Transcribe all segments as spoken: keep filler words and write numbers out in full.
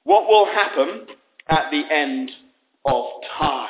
What will happen at the end of time?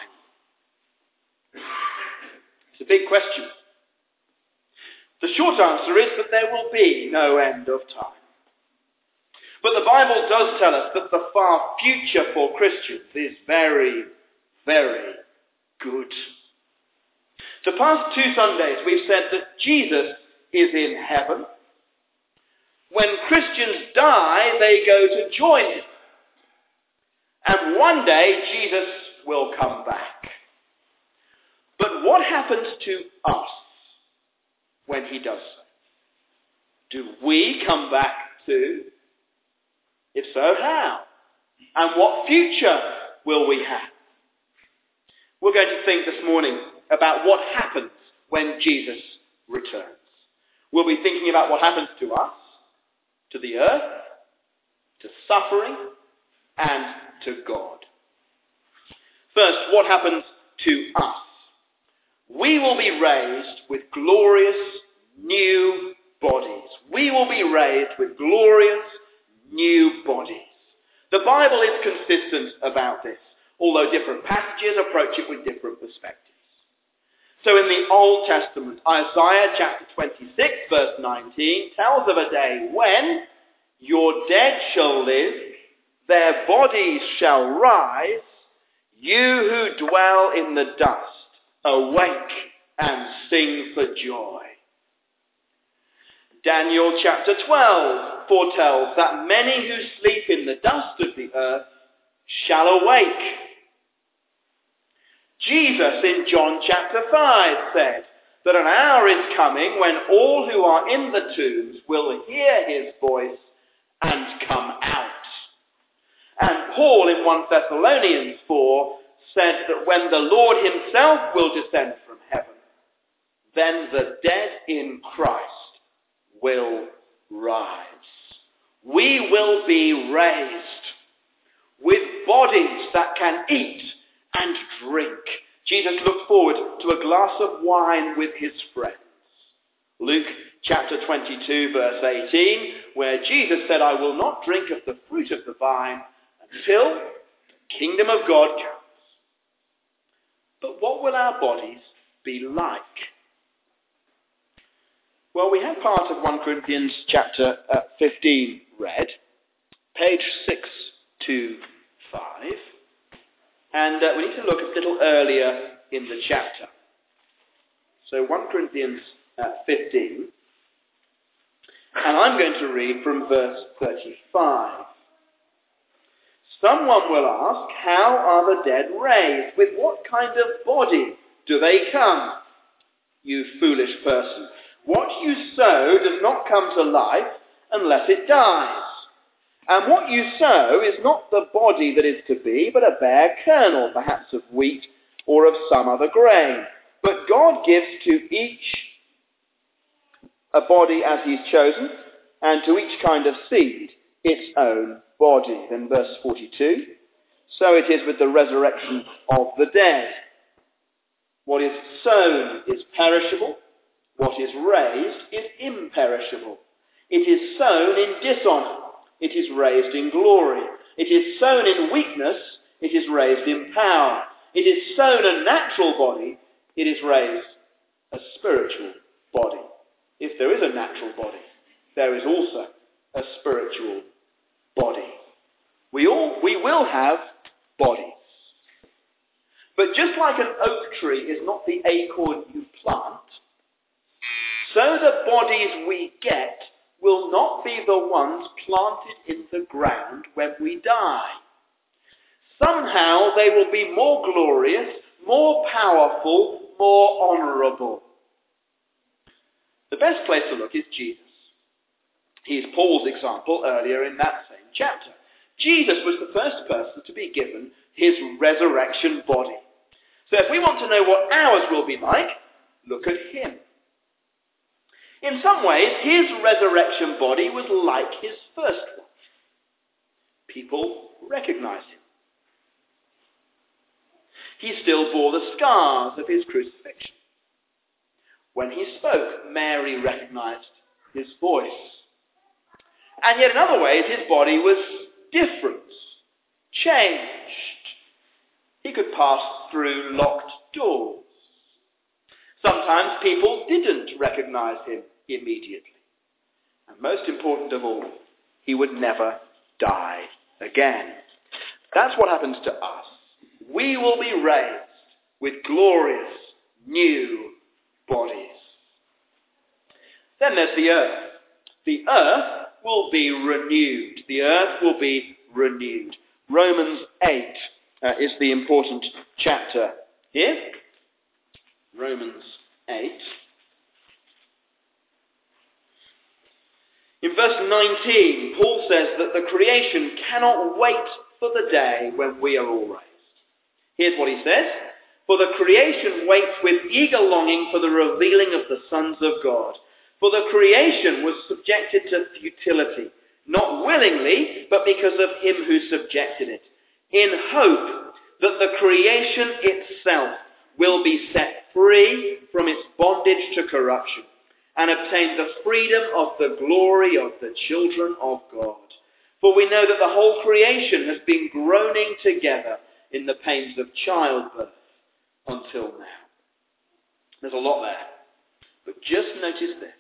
It's a big question. The short answer is that there will be no end of time. But the Bible does tell us that the far future for Christians is very, very good. The past two Sundays we've said that Jesus is in heaven. When Christians die, they go to join him. And one day Jesus will come back. But what happens to us when he does so? Do we come back too? If so, how? And what future will we have? We're going to think this morning about what happens when Jesus returns. We'll be thinking about what happens to us, to the earth, to suffering, and to God. First, what happens to us? We will be raised with glorious new bodies. We will be raised with glorious new bodies. The Bible is consistent about this, although different passages approach it with different perspectives. So in the Old Testament, Isaiah chapter twenty-six, verse nineteen, tells of a day when your dead shall live, their bodies shall rise, you who dwell in the dust, awake and sing for joy. Daniel chapter twelve foretells that many who sleep in the dust of the earth shall awake. Jesus in John chapter five said that an hour is coming when all who are in the tombs will hear his voice and come out. And Paul in First Thessalonians four said that when the Lord himself will descend from heaven, then the dead in Christ will rise. We will be raised with bodies that can eat and drink. Jesus looked forward to a glass of wine with his friends. Luke chapter twenty-two, verse eighteen, where Jesus said, I will not drink of the fruit of the vine until the kingdom of God comes. But what will our bodies be like? Well, we have part of First Corinthians chapter uh, fifteen read, page six to five, and uh, we need to look a little earlier in the chapter. So First Corinthians uh, fifteen, and I'm going to read from verse thirty-five. Someone will ask, how are the dead raised? With what kind of body do they come? You foolish person. What you sow does not come to life unless it dies. And what you sow is not the body that is to be, but a bare kernel, perhaps of wheat or of some other grain. But God gives to each a body as he's chosen, and to each kind of seed its own body. Then verse forty-two, so it is with the resurrection of the dead. What is sown is perishable. What is raised is imperishable. It is sown in dishonor. It is raised in glory. It is sown in weakness. It is raised in power. It is sown a natural body. It is raised a spiritual body. If there is a natural body, there is also a spiritual body. We all, we will have bodies. But just like an oak tree is not the acorn you plant, so the bodies we get will not be the ones planted in the ground when we die. Somehow they will be more glorious, more powerful, more honourable. The best place to look is Jesus. He's Paul's example earlier in that same chapter. Jesus was the first person to be given his resurrection body. So if we want to know what ours will be like, look at him. In some ways, his resurrection body was like his first one. People recognized him. He still bore the scars of his crucifixion. When he spoke, Mary recognized his voice. And yet in other ways, his body was different. changed. He could pass through locked doors. Sometimes people didn't recognize him immediately. And most important of all, he would never die again. That's what happens to us. We will be raised with glorious new bodies. Then there's the earth. The earth will be renewed. The earth will be renewed. Romans eight uh, is the important chapter here. Romans eight. In verse nineteen, Paul says that the creation cannot wait for the day when we are all raised. Here's what he says. For the creation waits with eager longing for the revealing of the sons of God. For the creation was subjected to futility, not willingly, but because of him who subjected it, in hope that the creation itself will be set free from its bondage to corruption and obtain the freedom of the glory of the children of God. For we know that the whole creation has been groaning together in the pains of childbirth until now. There's a lot there. But just notice this.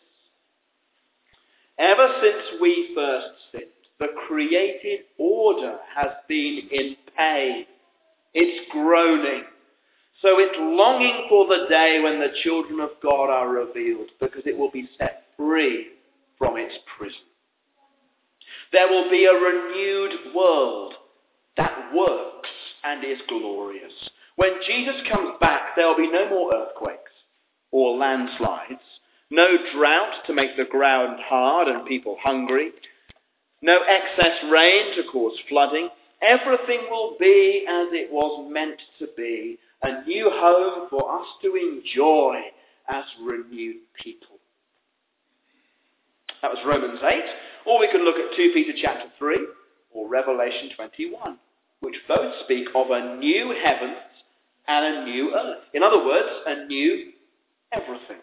Ever since we first sinned, the created order has been in pain. It's groaning. So it's longing for the day when the children of God are revealed, because it will be set free from its prison. There will be a renewed world that works and is glorious. When Jesus comes back, there will be no more earthquakes or landslides, no drought to make the ground hard and people hungry, no excess rain to cause flooding. Everything will be as it was meant to be, a new home for us to enjoy as renewed people. That was Romans eight, or we could look at Second Peter chapter three, or Revelation twenty-one, which both speak of a new heavens and a new earth. In other words, a new everything.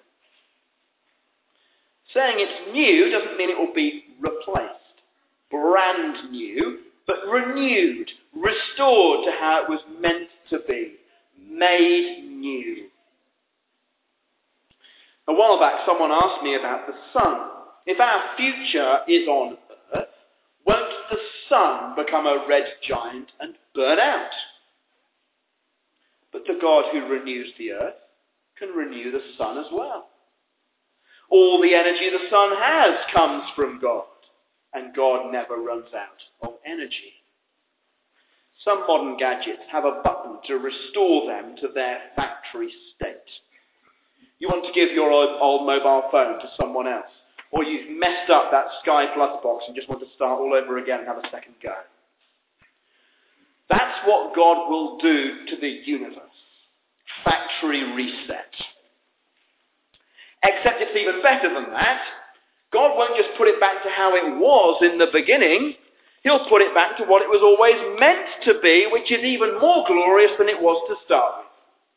Saying it's new doesn't mean it will be replaced, brand new, but renewed, restored to how it was meant to be, made new. A while back, someone asked me about the sun. If our future is on Earth, won't the sun become a red giant and burn out? But the God who renews the earth can renew the sun as well. All the energy the sun has comes from God, and God never runs out of energy. Some modern gadgets have a button to restore them to their factory state. You want to give your old, old mobile phone to someone else, or you've messed up that Sky Plus box and just want to start all over again and have a second go. That's what God will do to the universe. Factory reset. Except it's even better than that. God won't just put it back to how it was in the beginning. He'll put it back to what it was always meant to be, which is even more glorious than it was to start with.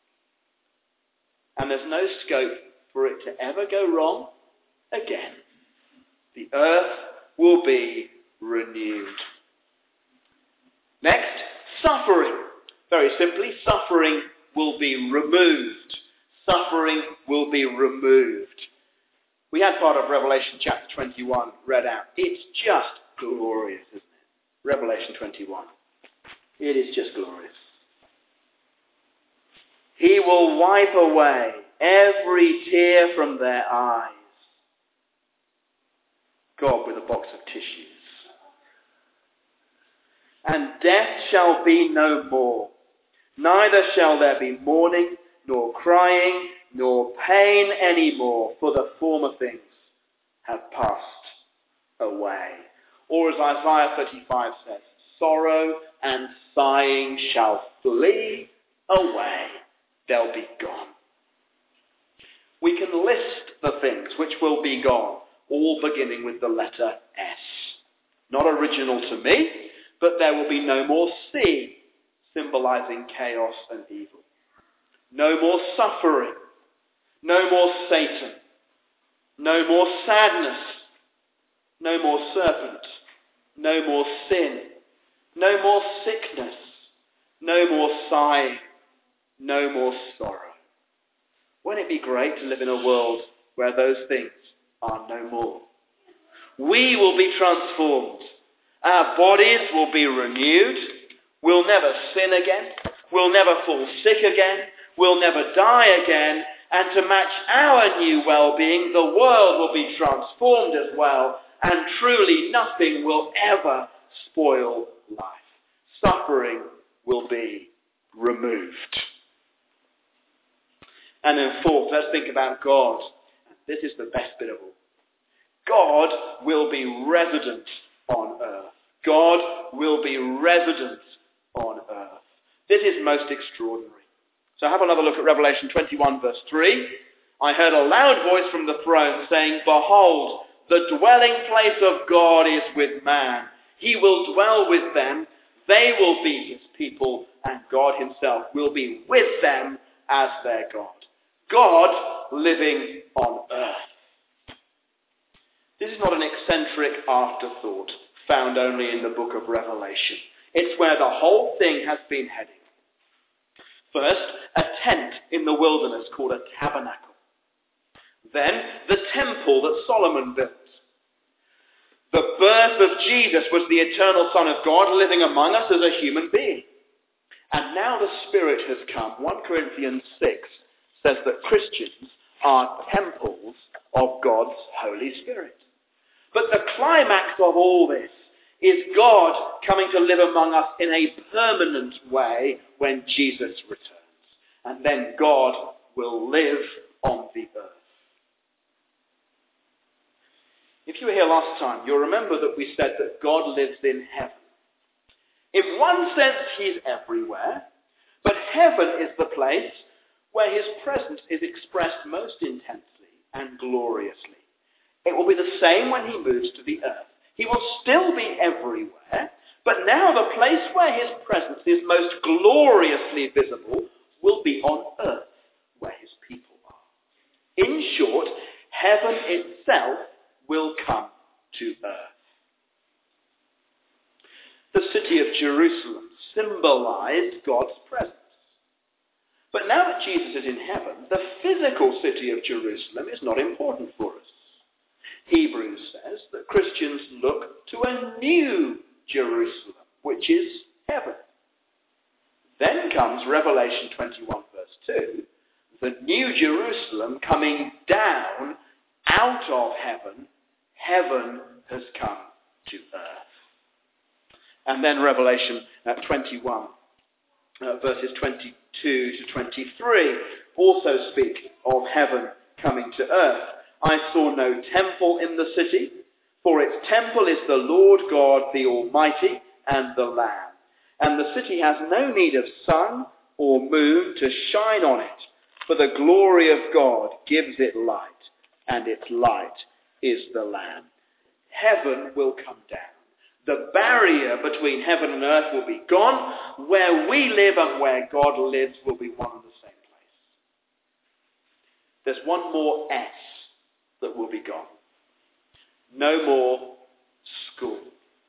And there's no scope for it to ever go wrong again. The earth will be renewed. Next, suffering. Very simply, suffering will be removed. Suffering will be removed. We had part of Revelation chapter twenty-one read out. It's just glorious, isn't it? Revelation twenty-one. It is just glorious. He will wipe away every tear from their eyes. God with a box of tissues. And death shall be no more. Neither shall there be mourning, nor crying, nor pain any more, for the former things have passed away. Or as Isaiah thirty-five says, sorrow and sighing shall flee away. They'll be gone. We can list the things which will be gone, all beginning with the letter S. Not original to me, but there will be no more sea, symbolizing chaos and evil. No more suffering. No more Satan. No more sadness. No more serpent. No more sin. No more sickness. No more sighing. No more sorrow. Won't it be great to live in a world where those things are no more? We will be transformed. Our bodies will be renewed. We'll never sin again. We'll never fall sick again. We'll never die again. And to match our new well-being, the world will be transformed as well. And truly nothing will ever spoil life. Suffering will be removed. And then fourth, let's think about God. This is the best bit of all. God will be resident on earth. God will be resident on earth. This is most extraordinary. So have another look at Revelation twenty-one verse three. I heard a loud voice from the throne saying, "Behold, the dwelling place of God is with man. He will dwell with them. They will be his people, and God himself will be with them as their God." God living on earth. This is not an eccentric afterthought found only in the book of Revelation. It's where the whole thing has been heading. First, a tent in the wilderness called a tabernacle. Then, the temple that Solomon built. The birth of Jesus was the eternal Son of God living among us as a human being. And now the Spirit has come. First Corinthians six says that Christians are temples of God's Holy Spirit. But the climax of all this is God coming to live among us in a permanent way when Jesus returns. And then God will live on the earth. If you were here last time, you'll remember that we said that God lives in heaven. In one sense, he's everywhere, but heaven is the place where his presence is expressed most intensely and gloriously. It will be the same when he moves to the earth. He will still be everywhere, but now the place where his presence is most gloriously visible will be on earth, where his people are. In short, heaven itself will come to earth. The city of Jerusalem symbolized God's presence. But now that Jesus is in heaven, the physical city of Jerusalem is not important for us. Hebrews says that Christians look to a new Jerusalem, which is heaven. Then comes Revelation twenty-one verse two, the new Jerusalem coming down out of heaven. Heaven has come to earth. And then Revelation uh, twenty-one uh, verses twenty-two to twenty-three also speak of heaven coming to earth. I saw no temple in the city, for its temple is the Lord God, the Almighty, and the Lamb. And the city has no need of sun or moon to shine on it, for the glory of God gives it light, and its light is the Lamb. Heaven will come down. The barrier between heaven and earth will be gone. Where we live and where God lives will be one and the same place. There's one more S that will be gone. No more school.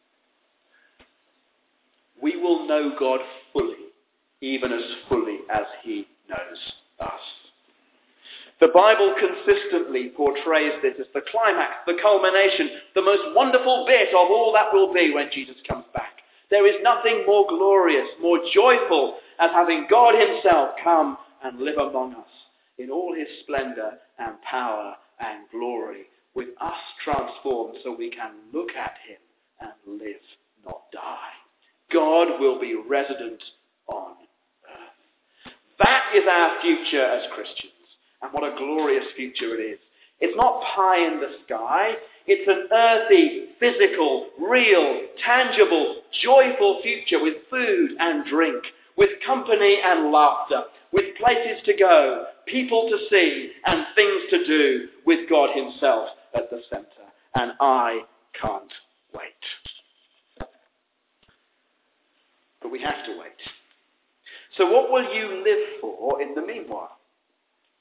We will know God fully, even as fully as he knows us. The Bible consistently portrays this as the climax, the culmination, the most wonderful bit of all that will be when Jesus comes back. There is nothing more glorious, more joyful as having God himself come and live among us in all his splendor and power and glory, with us transformed so we can look at him and live, not die. God will be resident on earth. That is our future as Christians. And what a glorious future it is. It's not pie in the sky. It's an earthy, physical, real, tangible, joyful future with food and drink, with company and laughter, with places to go, people to see, and things to do, with God himself at the center. And I can't wait. But we have to wait. So what will you live for in the meanwhile?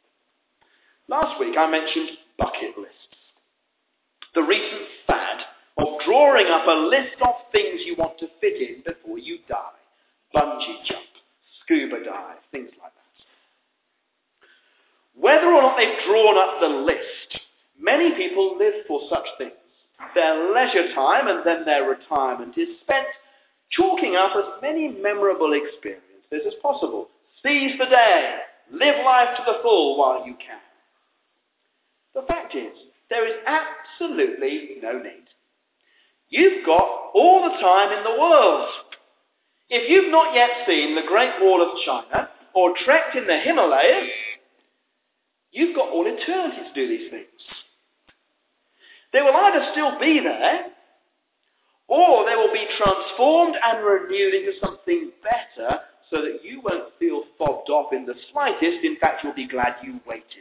Last week I mentioned bucket lists. The recent fad of drawing up a list of things you want to fit in before you die. Bungee jump, scuba dive, things like that. Whether or not they've drawn up the list, many people live for such things. Their leisure time and then their retirement is spent chalking up as many memorable experiences as possible. Seize the day. Live life to the full while you can. The fact is, there is absolutely no need. You've got all the time in the world. If you've not yet seen the Great Wall of China or trekked in the Himalayas, you've got all eternity to do these things. They will either still be there, or they will be transformed and renewed into something better so that you won't feel fobbed off in the slightest. In fact, you'll be glad you waited.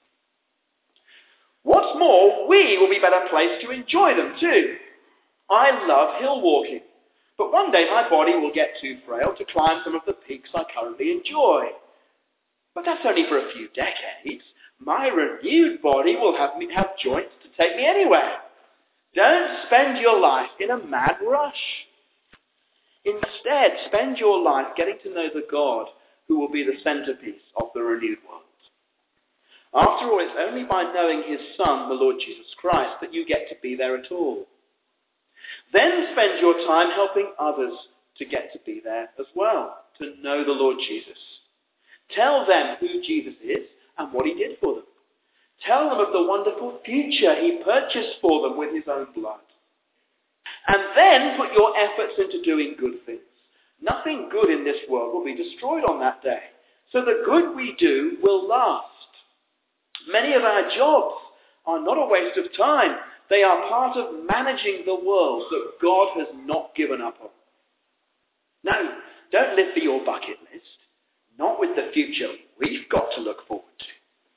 What's more, we will be better placed to enjoy them too. I love hill walking, but one day my body will get too frail to climb some of the peaks I currently enjoy. But that's only for a few decades. My renewed body will have me have joints to take me anywhere. Don't spend your life in a mad rush. Instead, spend your life getting to know the God who will be the centerpiece of the renewed world. After all, it's only by knowing his Son, the Lord Jesus Christ, that you get to be there at all. Then spend your time helping others to get to be there as well, to know the Lord Jesus. Tell them who Jesus is and what he did for them. Tell them of the wonderful future he purchased for them with his own blood. And then put your efforts into doing good things. Nothing good in this world will be destroyed on that day. So the good we do will last. Many of our jobs are not a waste of time. They are part of managing the world that God has not given up on. No, don't live for your bucket list. Not with the future we've got to look forward to.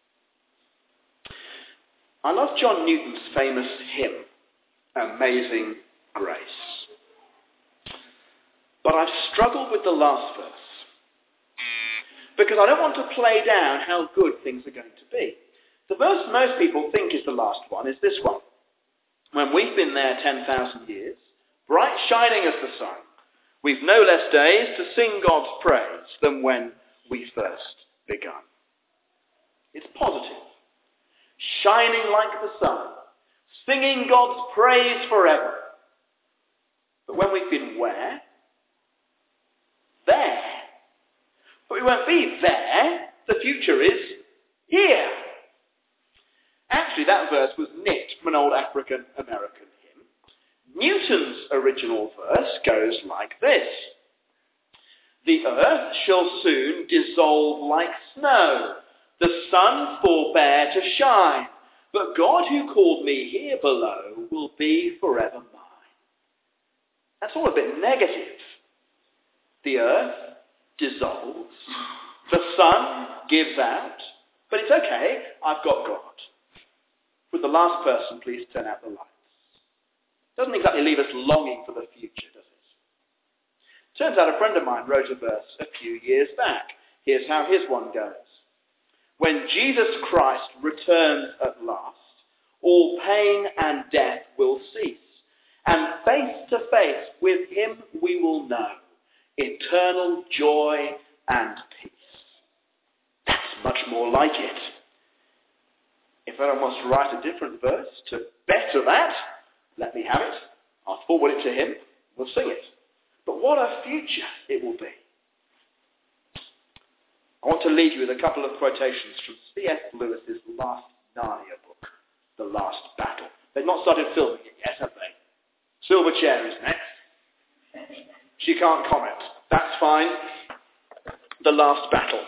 I love John Newton's famous hymn, Amazing Grace. But I've struggled with the last verse. Because I don't want to play down how good things are going to be. The verse most people think is the last one is this one. When we've been there ten thousand years, bright shining as the sun, we've no less days to sing God's praise than when we first begun. It's positive. Shining like the sun, singing God's praise forever. But when we've been where? There. But we won't be there. The future is here. Actually, that verse was nicked from an old African-American hymn. Newton's original verse goes like this. The earth shall soon dissolve like snow. The sun forbear to shine. But God who called me here below will be forever mine. That's all a bit negative. The earth dissolves. The sun gives out. But it's okay, I've got God. Would the last person please turn out the lights? Doesn't exactly leave us longing for the future, does it? Turns out a friend of mine wrote a verse a few years back. Here's how his one goes. When Jesus Christ returns at last, all pain and death will cease, and face to face with him we will know eternal joy and peace. That's much more like it. If anyone wants to write a different verse to better that, let me have it. I'll forward it to him. We'll sing it. But what a future it will be. I want to leave you with a couple of quotations from C S Lewis's last Narnia book, The Last Battle. They've not started filming it yet, have they? Silverchair is next. She can't comment. That's fine. The Last Battle.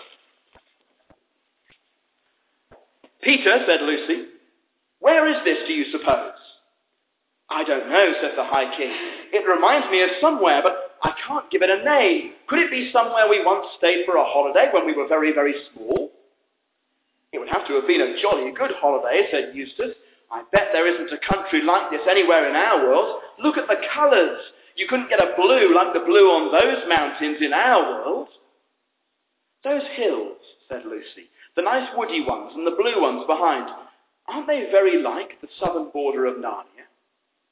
Peter, said Lucy, where is this, do you suppose? I don't know, said the High King. It reminds me of somewhere, but I can't give it a name. Could it be somewhere we once stayed for a holiday when we were very, very small? It would have to have been a jolly good holiday, said Eustace. I bet there isn't a country like this anywhere in our world. Look at the colours. You couldn't get a blue like the blue on those mountains in our world. Those hills, said Lucy, the nice woody ones and the blue ones behind, aren't they very like the southern border of Narnia?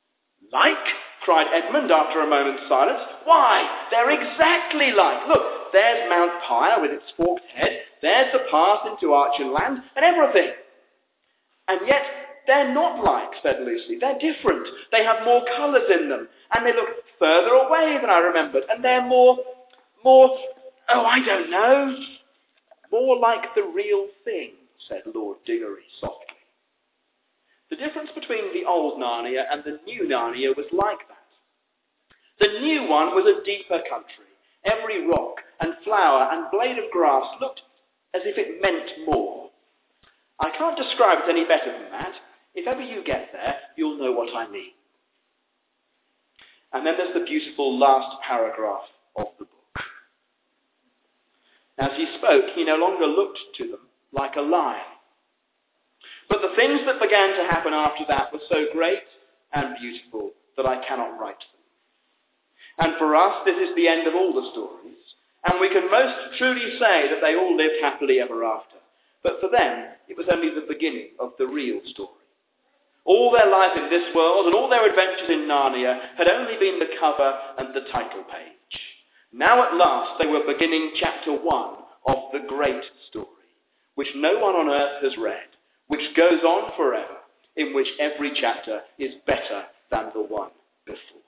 Like? Cried Edmund after a moment's silence. Why, they're exactly like. Look, there's Mount Pyre with its forked head. There's the path into Archenland and everything. And yet, they're not like, said Lucy. They're different. They have more colours in them. And they look further away than I remembered. And they're more, more, oh, I don't know, more like the real thing, said Lord Diggory softly. The difference between the old Narnia and the new Narnia was like that. The new one was a deeper country. Every rock and flower and blade of grass looked as if it meant more. I can't describe it any better than that. If ever you get there, you'll know what I mean. And then there's the beautiful last paragraph of the book. As he spoke, he no longer looked to them like a lion. But the things that began to happen after that were so great and beautiful that I cannot write them. And for us, this is the end of all the stories, and we can most truly say that they all lived happily ever after. But for them, it was only the beginning of the real story. All their life in this world and all their adventures in Narnia had only been the cover and the title page. Now at last they were beginning chapter one of the great story, which no one on earth has read, which goes on forever, in which every chapter is better than the one before.